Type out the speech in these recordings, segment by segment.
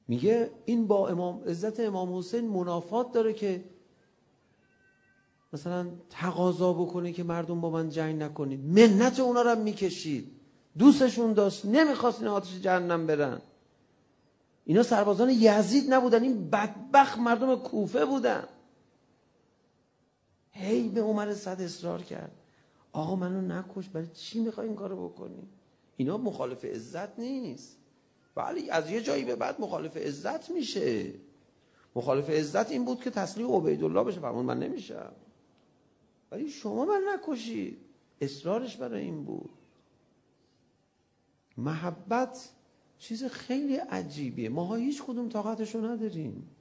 میگه این با عزت امام حسین منافات داره که مثلا تقاضا بکنه که مردم با من جنگ نکنید. منت اونا رو میکشید، دوستشون داشت، نمیخواست این آتش جهنم برن. اینا سربازان یزید نبودن، این بدبخت مردم کوفه بودن. هی به عمر صد اصرار کرد آقا منو نکش، برای چی میخوای این کارو بکنی؟ اینا مخالف عزت نیست، ولی از یه جایی به بعد مخالف عزت میشه. مخالف عزت این بود که تسلیم عبیدالله بشه، فرمود من نمیشم، ولی شما من نکشید. اصرارش برای این بود. محبت چیز خیلی عجیبیه، ماها هیچ کدوم طاقتشو نداریم.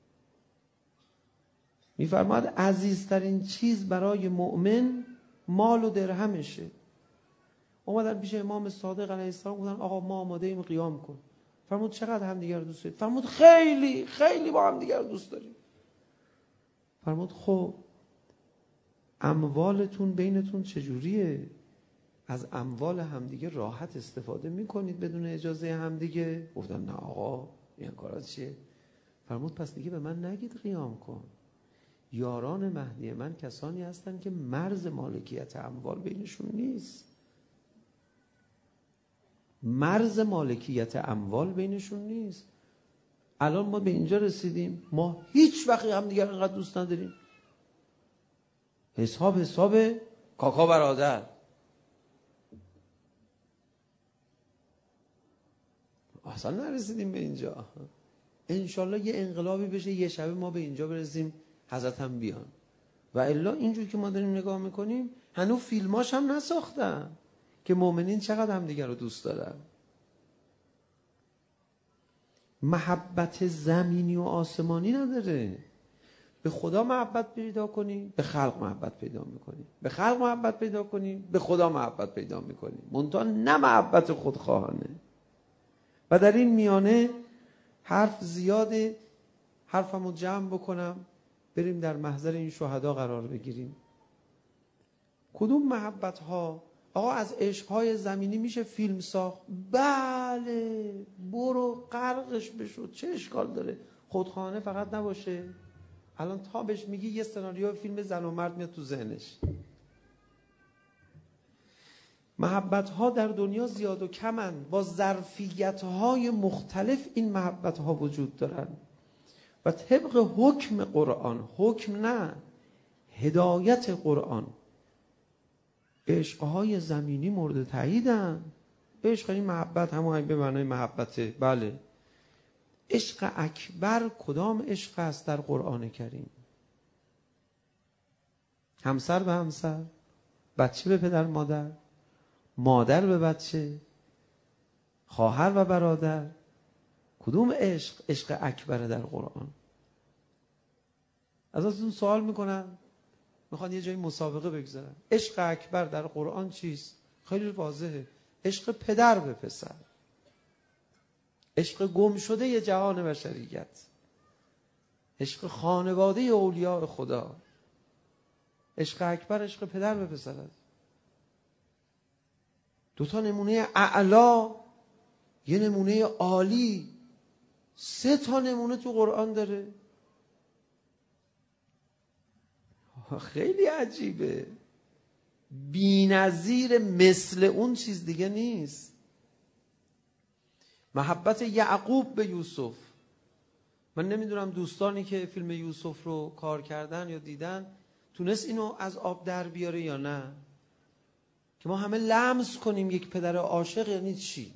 میفرماد عزیزترین چیز برای مؤمن مال و درهمشه. اومدن پیش امام صادق علیه السلام گفتن آقا ما آماده ایم قیام کن. فرمود چقدر همدیگر رو دوست دارید؟ فرمود خیلی خیلی با همدیگر رو دوست داریم. فرمود خب اموالتون بینتون چجوریه؟ از اموال همدیگه راحت استفاده میکنید بدون اجازه همدیگه؟ گفتن نه آقا این کارا چیه؟ فرمود پس دیگه به من نگید قیام کن. یاران مهدی من کسانی هستن که مرز مالکیت اموال بینشون نیست. مرز مالکیت اموال بینشون نیست. الان ما به اینجا رسیدیم، ما هیچ وقت هم دیگر اینقدر دوست نداریم. حساب کاکا برادر. اصلا نرسیدیم به اینجا. انشالله یه انقلابی بشه، یه شبه ما به اینجا برسیم حضرت هم بیان. و الا اینجور که ما داریم نگاه میکنیم هنوز فیلماش هم نساختن که مؤمنین چقدر هم دیگر رو دوست دارن. محبت زمینی و آسمانی نداره. به خدا محبت پیدا کنی به خلق محبت پیدا میکنی، به خلق محبت پیدا کنی به خدا محبت پیدا میکنی، منتها نه محبت خودخواهانه. و در این میانه حرف زیاده، حرفمو جمع بکنم بریم در محضر این شهدا قرار بگیریم. کدوم محبت ها؟ آقا از عشقهای زمینی میشه فیلم ساخت؟ بله، برو غرقش بشو، چه اشکال داره؟ خودخواهانه فقط نباشه. الان تا بهش میگی یه سناریو فیلم زن و مرد میاد تو ذهنش. محبت ها در دنیا زیاد و کمن، با ظرفیت های مختلف این محبت ها وجود دارن و طبق حکم قرآن، حکم نه هدایت قرآن، عشقهای زمینی مورد تاییدن. عشق این محبت همون به معنای محبته. بله، عشق اکبر کدام عشق است در قرآن کریم؟ همسر به همسر، بچه به پدر مادر، مادر به بچه، خواهر و برادر. کدوم عشق اکبره در قرآن؟ ازتون سوال میکنن، میخوان یه جایی مسابقه بگذارن، عشق اکبر در قرآن چیست؟ خیلی واضحه، عشق پدر به پسر، عشق گم شده ی جهان بشریت، عشق خانواده اولیاء خدا. عشق اکبر عشق پدر به پسر است. دوتا نمونه اعلا، یه نمونه عالی، 3 تا نمونه تو قرآن داره. خیلی عجیبه، بی‌نظیر، مثل اون چیز دیگه نیست. محبت یعقوب به یوسف. من نمیدونم دوستانی که فیلم یوسف رو کار کردن یا دیدن تونست اینو از آب در بیاره یا نه، که ما همه لمس کنیم یک پدر عاشق یعنی چی.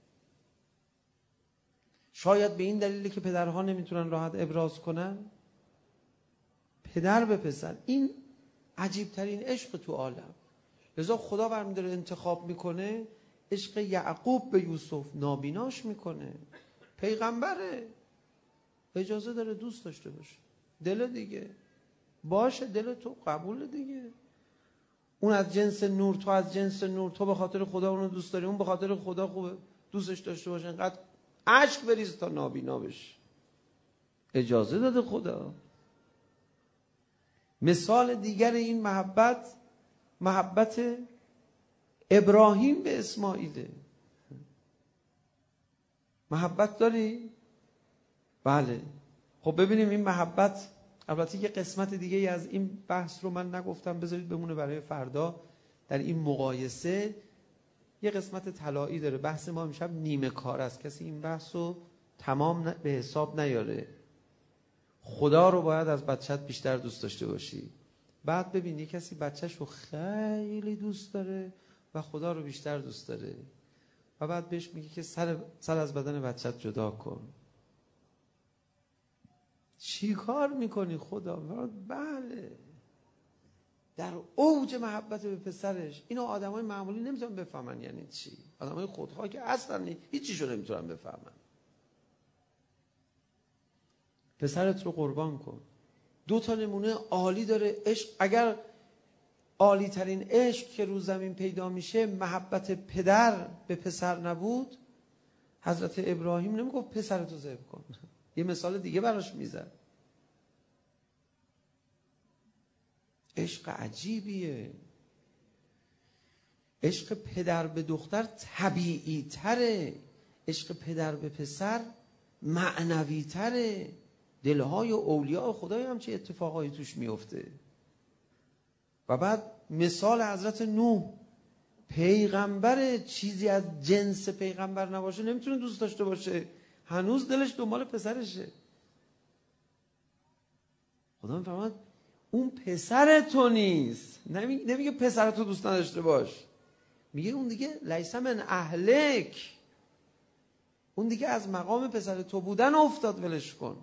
شاید به این دلیله که پدرها نمیتونن راحت ابراز کنن. پدر به پسر، این عجیب ترین عشق تو عالم. لذا خدا برمی‌داره انتخاب میکنه، عشق یعقوب به یوسف نابیناش میکنه. پیغمبره، اجازه داره دوست داشته باشه، دل دیگه باشه، دل تو قبول دیگه. اون از جنس نور، تو از جنس نور، تو به خاطر خدا اونو دوست داری، اون به خاطر خدا خوبه دوستش داشته باشه، اینقدر اشک بریز تا نابینا بشه. اجازه داده خدا. مثال دیگر این محبت، محبت ابراهیم به اسماعیله. محبت داری؟ بله. خب ببینیم این محبت، البته یه قسمت دیگه ای از این بحث رو من نگفتم، بذارید بمونه برای فردا. در این مقایسه یه قسمت طلایی داره. بحث ما امشب نیمه کار است، کسی این بحث رو تمام به حساب نیاره. خدا رو باید از بچت بیشتر دوست داشته باشی. بعد ببین یه کسی بچهش رو خیلی دوست داره و خدا رو بیشتر دوست داره و بعد بهش میگه که سر از بدن بچت جدا کن. چی کار میکنی خدا؟ بله، در اوج محبت به پسرش. اینو آدمای معمولی نمیتونن بفهمن یعنی چی. آدمای خودخواه که اصلا هیچیشو نمیتونن بفهمن. پسرت رو قربان کن. 2 نمونه عالی داره عشق. اگر عالی ترین عشق که رو زمین پیدا میشه محبت پدر به پسر نبود، حضرت ابراهیم نمیگفت پسرتو ذبح کن. یه مثال دیگه براش میزد. عشق عجیبیه. عشق پدر به دختر طبیعی تره، عشق پدر به پسر معنوی تره. دلهای اولیاء خدای هم چه اتفاقایی توش میفته. و بعد مثال حضرت نوح، پیغمبر، چیزی از جنس پیغمبر نباشه نمیتونه دوست داشته باشه، هنوز دلش دنبال پسرشه. خدا میفرماد اون پسر تو نیست. نمیگه پسر تو دوست نداشته باش، میگه اون دیگه لیس من اهلک، اون دیگه از مقام پسر تو بودن افتاد، ولش کن.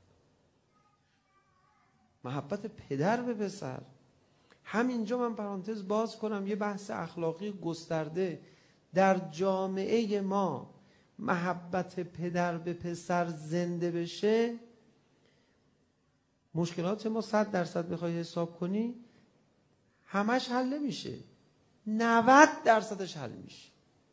محبت پدر به پسر. همینجا من پرانتز باز کنم، یه بحث اخلاقی گسترده. در جامعه ما محبت پدر به پسر زنده بشه، مشکلات ما 100% بخوای حساب کنی همش حل نمیشه، 90%ش حل میشه.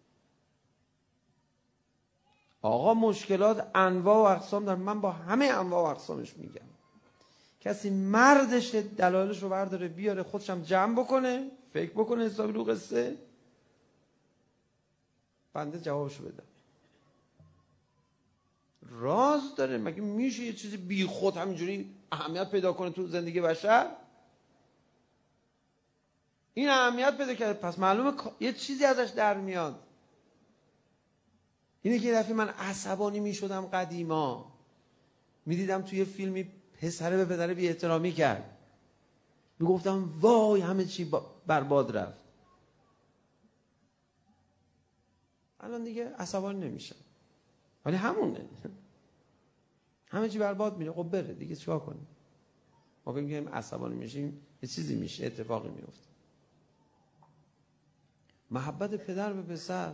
آقا مشکلات انواع و اقسام داره، من با همه انواع و اقسامش میگم. کسی مردش دلایلش رو برداره بیاره، خودشم جمع بکنه، فکر بکنه حسابی رو قصه، بنده جوابشو بدم. راز داره؟ مگه میشه یه چیزی بی خود همینجوری اهمیت پیدا کنه تو زندگی بشر؟ این اهمیت پیدا کرده، پس معلومه یه چیزی ازش در میاد. اینه که یه دفعه من عصبانی میشدم قدیما، میدیدم توی فیلمی پسره به پدره بی احترامی کرد، میگفتم وای همه چی برباد رفت. الان دیگه عصبانی نمیشم، ولی همونه، همه چی برباد میره. خب بره دیگه، چیکار کنیم؟ ما بگیم عصبانی میشیم یه چیزی میشه، اتفاقی میفته. محبت پدر به پسر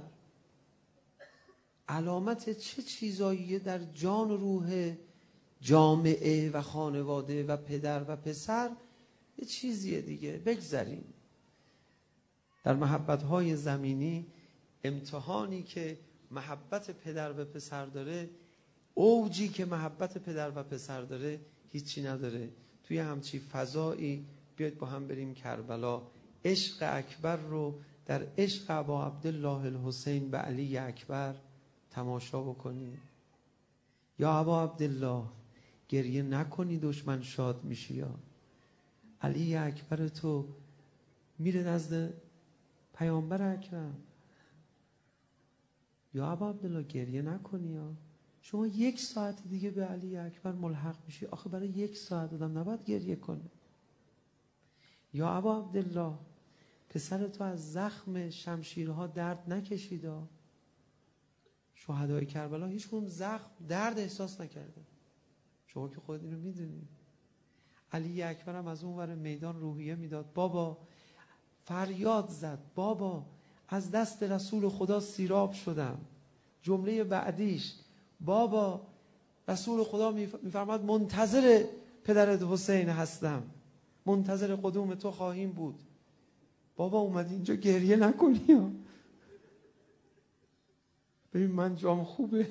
علامت چه چیزاییه در جان و روح جامعه و خانواده و پدر و پسر؟ یه چیزیه دیگه. بگذاریم در محبت‌های زمینی، امتحانی که محبت پدر به پسر داره، اوجی که محبت پدر و پسر داره، هیچی نداره. توی همچی فضایی بیاید با هم بریم کربلا، عشق اکبر رو در عشق ابا عبدالله الحسین به علی اکبر تماشا بکنید. یا ابا عبدالله گریه نکنی دشمن شاد میشی. یا علی اکبر تو میره نزد پیامبر اکرم. یا ابا عبدالله گریه نکنی، یا شما 1 ساعت دیگه به علی اکبر ملحق میشی. آخه برای 1 ساعت آدم نباید گریه کنه. یا ابا عبدالله پسر تو از زخم شمشیرها درد نکشیدا. شهدای کربلا هیچ کدوم زخم درد احساس نکرده، شما که خود اینو میدونی. علی اکبر هم از اون ور میدان روحیه میداد، بابا فریاد زد، بابا از دست رسول خدا سیراب شدم. جمله بعدیش بابا رسول خدا میفرماد منتظر پدرت حسین هستم، منتظر قدوم تو خواهیم بود. بابا اومدی اینجا گریه نکنی. ببین من جام خوبه.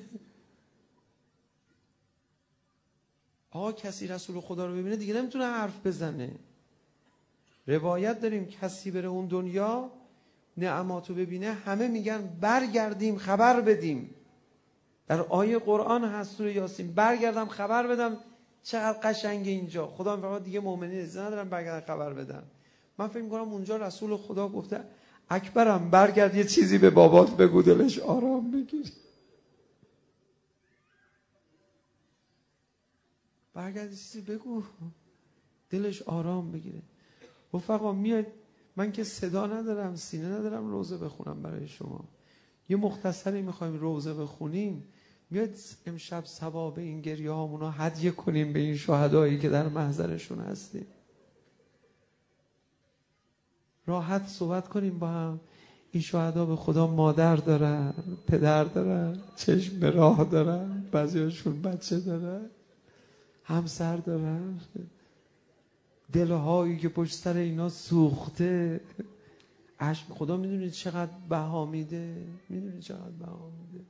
آقا کسی رسول خدا رو ببینه دیگه نمیتونه حرف بزنه. روایت داریم کسی بره اون دنیا نعماتو ببینه، همه میگن برگردیم خبر بدیم. در آیه قرآن هست سوره یاسین. برگردم خبر بدم چقدر قشنگه اینجا. خدا میفرماد دیگه مؤمنین اجازه ندارن برگردن خبر بدن. من فکر می‌کنم اونجا رسول خدا گفته اکبرم برگرد یه چیزی به بابات بگو دلش آرام بگیره. برگرد یه چیزی بگو دلش آرام بگیره. رفقا میاد، من که صدا ندارم سینه ندارم روزه بخونم برای شما. یه مختصری میخوایم روزه بخونیم، میاد امشب ثواب این گریه هامونو هدیه کنیم به این شهدایی که در محضرشون هستیم. راحت صحبت کنیم با هم. این شهدا به خدا مادر دارن، پدر دارن، چشم به راه دارن، بعضیاشون بچه دارن، همسر دارن، دلهایی که پشت سر اینا سوخته. خدا میدونید چقدر بها میده، میدونید چقدر بها میده.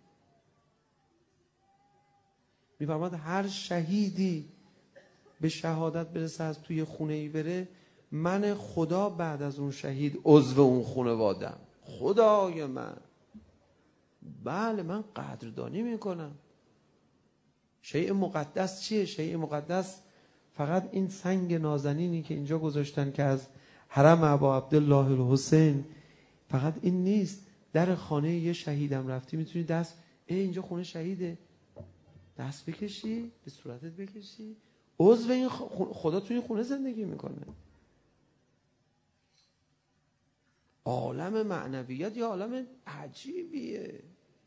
میفرماد هر شهیدی به شهادت برسه از توی خونه ای بره، من خدا بعد از اون شهید عضو اون خانواده‌ام. خدای من، بله من قدردانی میکنم. شیء مقدس چیه؟ شیء مقدس فقط این سنگ نازنینی که اینجا گذاشتن که از حرم ابا عبدالله الحسین، فقط این نیست. در خانه یه شهیدم رفتی میتونی دست اینجا خونه شهیده، دست بکشی، به صورتت بکشی، عضو این خدا توی این خونه زندگی میکنه. عالم معنویات یا عالم عجیبیه.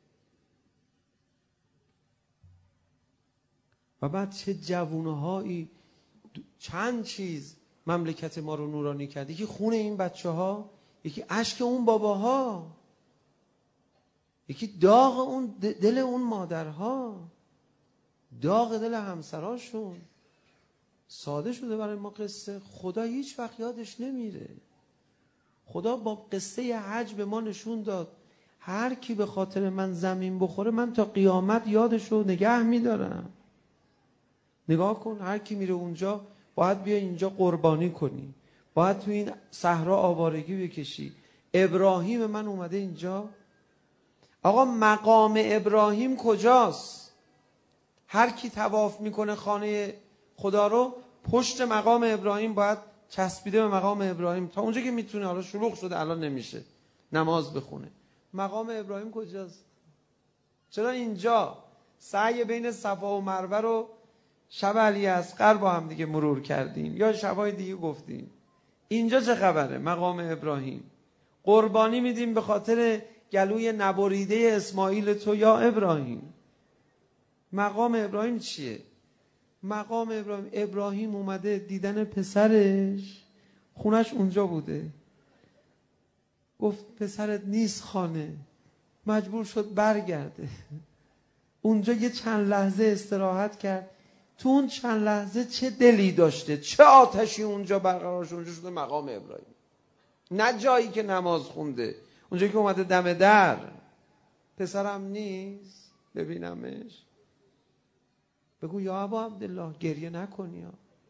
و بعد چه جوونهایی، چند چیز مملکت ما رو نورانی کرد. یکی خون این بچه ها، یکی اشک اون باباها، یکی داغ اون دل اون مادرها، داغ دل همسراشون. ساده شده برای ما قصه. خدا هیچ وقت یادش نمیره. خدا با قصه حج به ما نشون داد هر کی به خاطر من زمین بخوره من تا قیامت یادشو نگه میدارم. نگاه کن، هر کی میره اونجا باید بیا اینجا قربانی کنی، باید تو این صحرا آوارگی بکشی. ابراهیم من اومده اینجا. آقا مقام ابراهیم کجاست؟ هر کی طواف میکنه خانه خدا رو، پشت مقام ابراهیم باید چسبیده به مقام ابراهیم تا اونجا که میتونه. حالا شلوغ شده الان نمیشه نماز بخونه. مقام ابراهیم کجاست؟ چرا اینجا سعی بین صفا و مروه رو شب علی اصغر با هم دیگه مرور کردیم یا شبای دیگه گفتیم؟ اینجا چه خبره؟ مقام ابراهیم قربانی میدیم به خاطر گلوی نبریده اسماعیل تو یا ابراهیم. مقام ابراهیم چیه؟ مقام ابراهیم اومده دیدن پسرش، خونش اونجا بوده، گفت پسرت نیست خانه، مجبور شد برگرده. اونجا یه چند لحظه استراحت کرد. تو اون چند لحظه چه دلی داشته، چه آتشی اونجا برقرار شد. اونجا شده مقام ابراهیم، نه جایی که نماز خونده. اونجا که اومده دم در، پسرم نیست ببینمش. بگو یا ابا عبدالله گریه نکنی،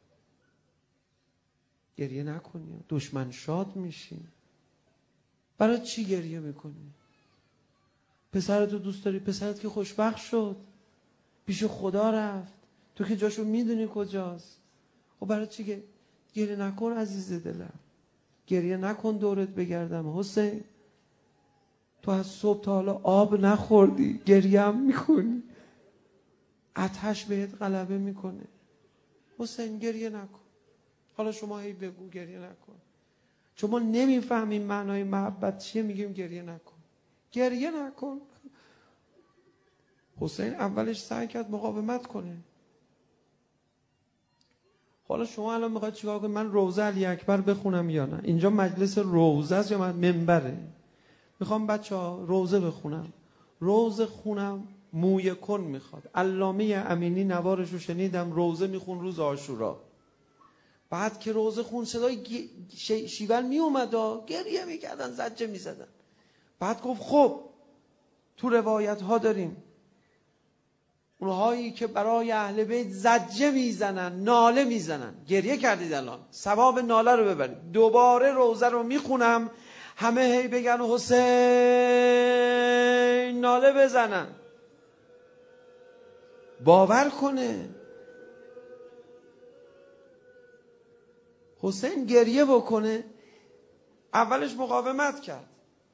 گریه نکنی، دشمن شاد میشی. برای چی گریه میکنی؟ پسرتو دوست داری، پسرت که خوشبخت شد، پیش خدا رفت، تو که جاشو میدونی کجاست. خب برای چی گریه نکن عزیز دلم، گریه نکن دورت بگردم. حسین تو از صبح تا حالا آب نخوردی، گریه هم میکنی، آتش بهت غلبه میکنه. حسین گریه نکن. حالا شما هی بگو گریه نکن، چون ما نمیفهمیم معنای محبت چیه، میگیم گریه نکن، گریه نکن. حسین اولش سعی کرد مقاومت کنه. حالا شما الان میخواید چیکار کنید؟ من روزه علی اکبر بخونم یا نه؟ اینجا مجلس روزه است یا منبره؟ میخوام بچه‌ها روزه بخونم. روزه خونم موی کن میخواد. علامه امینی نوارش رو شنیدم، روزه میخون روز عاشورا. بعد که روزه خون صدای شیون میومد، گریه میکردن، زجه میزدن. بعد گفت خب تو روایت ها داریم اونهایی که برای اهل بیت زجه میزنن، ناله میزنن. گریه کردید الان، ثواب ناله رو ببرید. دوباره روزه رو میخونم، همه هی بگن حسین، ناله بزنن. باور کنه. حسین گریه بکنه. اولش مقاومت کرد.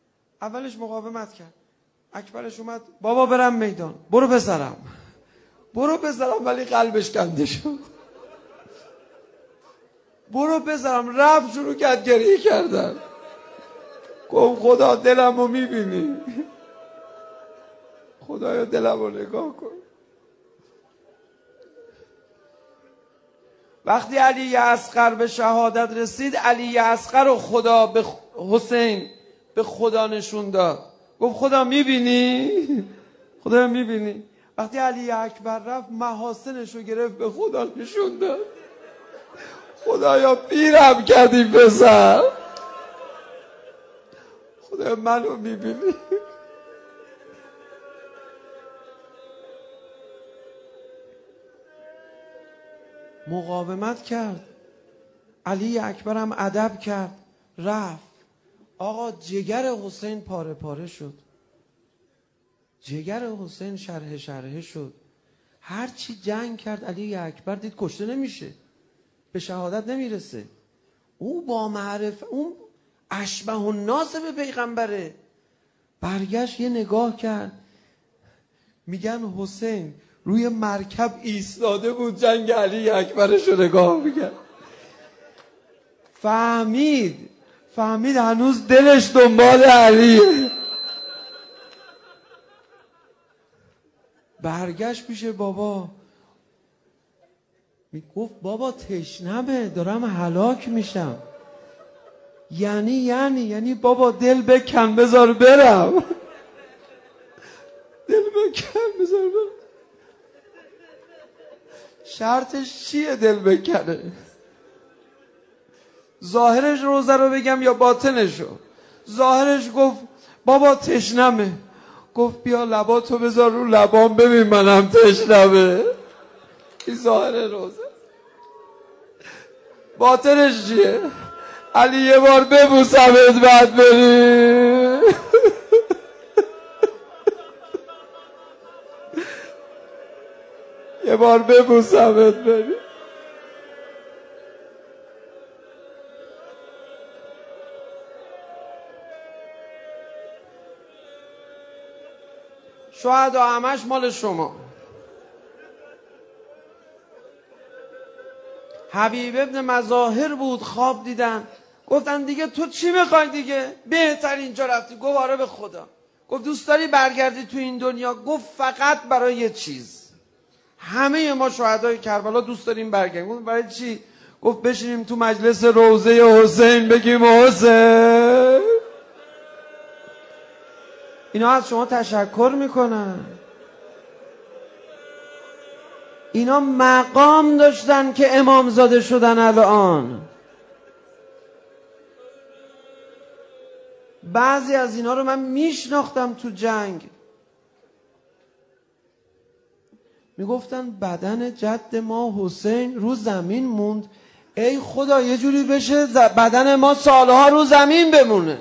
اکبرش اومد بابا برم میدان، برو بذارم ولی قلبش کنده شد. برو بذارم. رفت شروع کرد گریه کردن. گفت خدا دلمو میبینی، خدایا دلمو نگاه کن. وقتی علی اصغر به شهادت رسید، علی اصغر رو خدا به حسین به خدا نشون داد. گفت خدا میبینی؟ خدا میبینی؟ وقتی علی اکبر رفت محاسنش رو گرفت به خدا نشون داد. خدایا پیرم کردی پسر، خدا منو میبینی؟ مقاومت کرد. علی اکبر هم ادب کرد، رفت. آقا جگر حسین پاره پاره شد. جگر حسین شرحه شد. هرچی جنگ کرد علی اکبر دید کشته نمیشه، به شهادت نمیرسه. او با معرفت، اون اشبه الناس به پیغمبره. برگشت یه نگاه کرد، میگن حسین روی مرکب ایستاده بود جنگ علی اکبرش رو نگاه میکرد. فهمید هنوز دلش دنبال علیه. برگشت پیش بابا، میگفت بابا تشنمه، دارم هلاک میشم. یعنی بابا دل بکن بذار برم. شرطش چیه دل بکنه؟ ظاهرش روزه رو بگم یا باطنشو؟ ظاهرش گفت بابا تشنمه. گفت بیا لباتو بذار رو لبام ببین منم تشنمه. این ظاهر روزه. باطنش چیه؟ علی یه بار ببوسمت بعد بری. یه بار ببوسمت بری. شهدا همش مال شما. حبیب ابن مظاهر بود، خواب دیدن، گفتن دیگه تو چی میخوای دیگه؟ بهتر اینجا رفتی. گفت آره به خدا. گفت دوست داری برگردی تو این دنیا؟ گفت فقط برای یه چیز. همه ما شهدای کربلا دوست داریم برگردیم. گفت برای چی؟ گفت بشینیم تو مجلس روضه حسین بگیم حسین. اینا از شما تشکر میکنن. اینا مقام داشتن که امامزاده شدن. الان بعضی از اینا رو من میشناختم تو جنگ. میگفتن بدن جد ما حسین رو زمین موند. ای خدا یه جوری بشه بدن ما سالها رو زمین بمونه.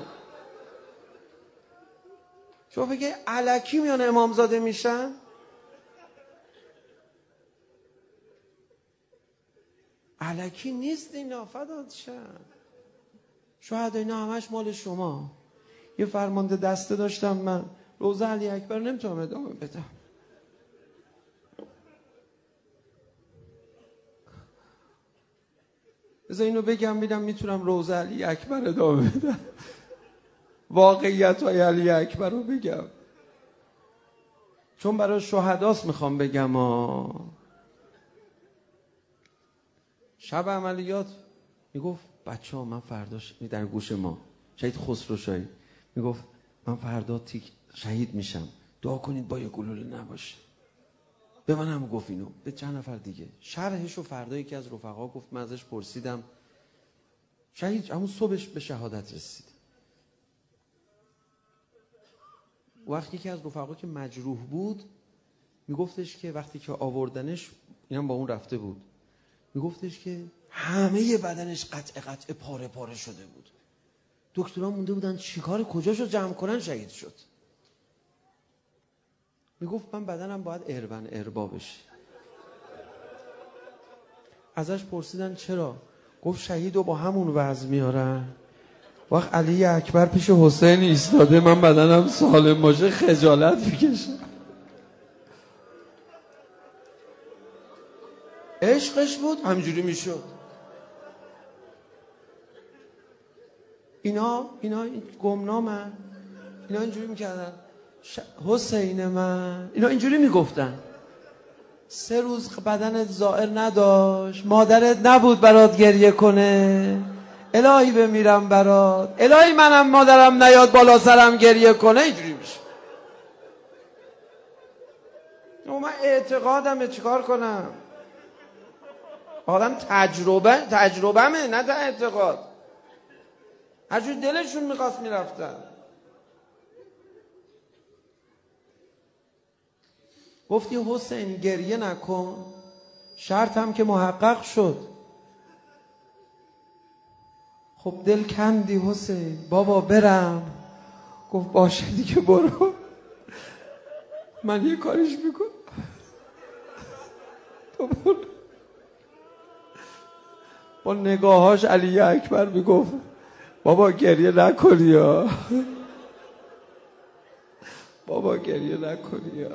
شما بگه الکی میان امامزاده میشن؟ الکی نیست اینا. فدات شم. شاید اینا همش مال شما. یه فرمانده دسته داشتم من، روزه علی اکبر نمیتونم ادامه بدم. بذار اینو بگم ببینم میتونم روزه علی اکبر ادامه بدم. واقعیت های علی اکبر رو بگم، چون برای شهداست میخوام بگم. شب عملیات میگفت بچه ها من فرداش در گوش ما شهید خسرو شاهی میگفت من فردا شهید میشم، دعا کنید با یه گلوله نباشه. به من هم گفت اینو، به چند نفر دیگه. شرحشو فردا یکی از رفقا گفت، من ازش پرسیدم. شهید همون صبحش به شهادت رسید. وقتی که از رفقا که مجروح بود میگفتش که وقتی که آوردنش، اینم با اون رفته بود، میگفتش که همه بدنش قطع پاره پاره شده بود. دکترها مونده بودن چیکار کجاشو جمع کنن. شهید شد. میگفت من بدنم باید اربا بشه. ازش پرسیدن چرا؟ گفت شهید رو با همون وزن میارن. وقت علی اکبر پیش حسین ایستاده، من بدنم سالم باشه خجالت میکشه. عشقش بود همجوری میشد. اینا گمنامن، اینا اینجوری میکردن حسین من، اینا اینجوری میگفتن 3 روز بدنت زائر نداشت، مادرت نبود برات گریه کنه، الهی بمیرم برات، الهی منم مادرم نیاد بالا سرم گریه کنه. اینجوری میشه. من اعتقادمه چیکار کنم؟ آدم تجربهمه نه تا اعتقاد. هر جور دلشون میخواست میرفتن. گفتی حسین گریه نکن، شرطم که محقق شد. خب دل کندی حسین، بابا برم. گفت باشه دیگه برو، من یه کاریش میکنم، تو برو. با نگاهاش علی اکبر میگفت بابا گریه نکنی یا بابا گریه نکنی یا.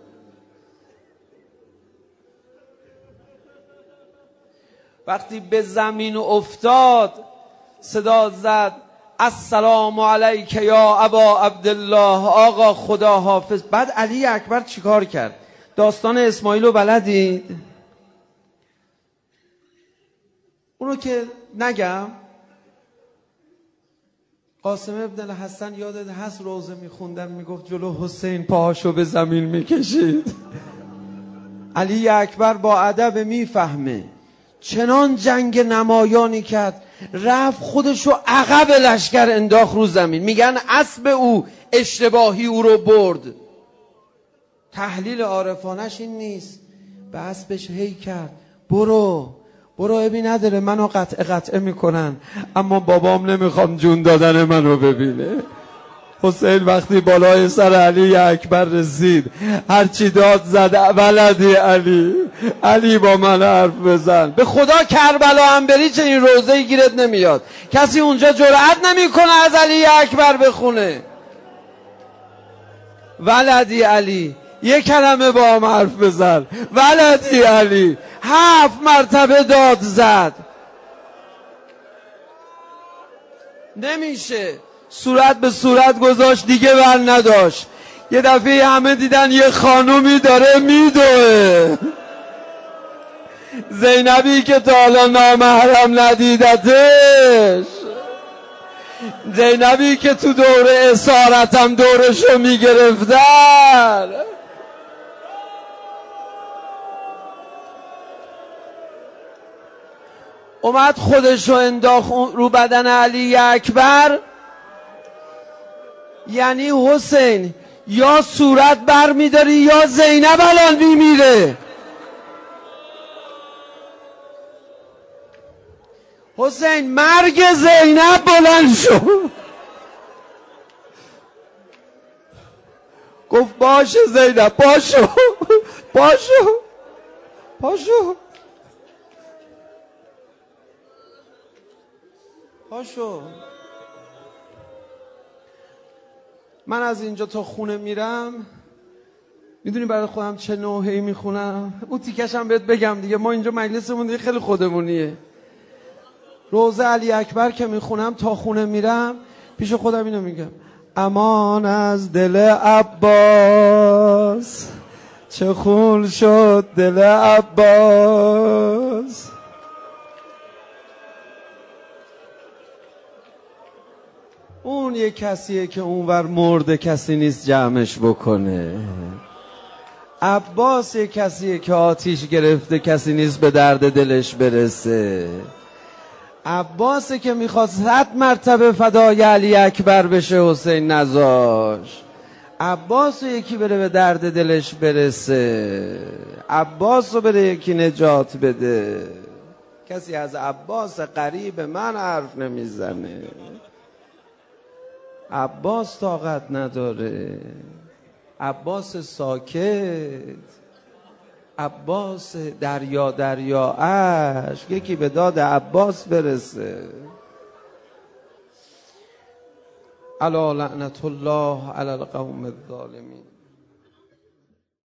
وقتی به زمین افتاد صدا زد السلام علیک یا ابا عبدالله، آقا خدا حافظ. بعد علی اکبر چیکار کرد؟ داستان اسماعیل رو بلدید؟ اونو که نگم، قاسم ابن الحسن یادت هست روزه میخوندن میگفت جلو حسین پاهاشو به زمین میکشید. علی اکبر با ادب میفهمه، چنان جنگ نمایانی کرد، رفت خودشو عقب لشکر انداخت رو زمین. میگن اسب او اشتباهی او رو برد. تحلیل عارفانش این نیست، به اسبش هی کرد برو ابی نداره، منو قطعه میکنن، اما بابام نمیخوام جون دادن منو ببینه. حسین وقتی بالای سر علی اکبر رسید، هرچی داد زد ولدی علی با من حرف بزن. به خدا کربلا هم بری چه این روزه گیرت نمیاد، کسی اونجا جرأت نمیکنه از علی اکبر بخونه. ولدی علی، یک کلمه با هم حرف بزن. ولدی علی 7 مرتبه داد زد، نمیشه. صورت به صورت گذاشت دیگه ور نداشت. یه دفعه همه دیدن یه خانومی داره میدوه، زینبی که تا حالا نامحرم ندیدتش، زینبی که تو دوره اسارتم دورشو میگرفتن. اومد خودشو انداخت رو بدن علی اکبر. یعنی حسین یا صورت بر میداری یا زینب الان میمیره. حسین مرگ زینب بلند شد. گفت باشه زینب، پاشو من از اینجا تا خونه میرم، میدونی برای خودم چه نوحه‌ای میخونم؟ اون تیکش هم بهت بگم دیگه، ما اینجا مجلسمون دیگه خیلی خودمونیه. روزه علی اکبر که میخونم تا خونه میرم، پیش خودم اینو میگم امان از دل عباس، چه خون شد دل عباس. اون یه کسیه که اونور مرده، کسی نیست جمعش بکنه. عباس یه کسیه که آتیش گرفته، کسی نیست به درد دلش برسه. عباسه که میخواست 100 مرتبه فدای علی اکبر بشه، حسین نذاش. عباس رو یکی بره به درد دلش برسه، عباس رو بره یکی نجات بده. کسی از عباس قریب من حرف نمیزنه. عباس طاقت نداره، عباس ساکت، عباس دریا دریا اشک، یکی به داد عباس برسه. الا لعنت الله علی القوم الظالمین.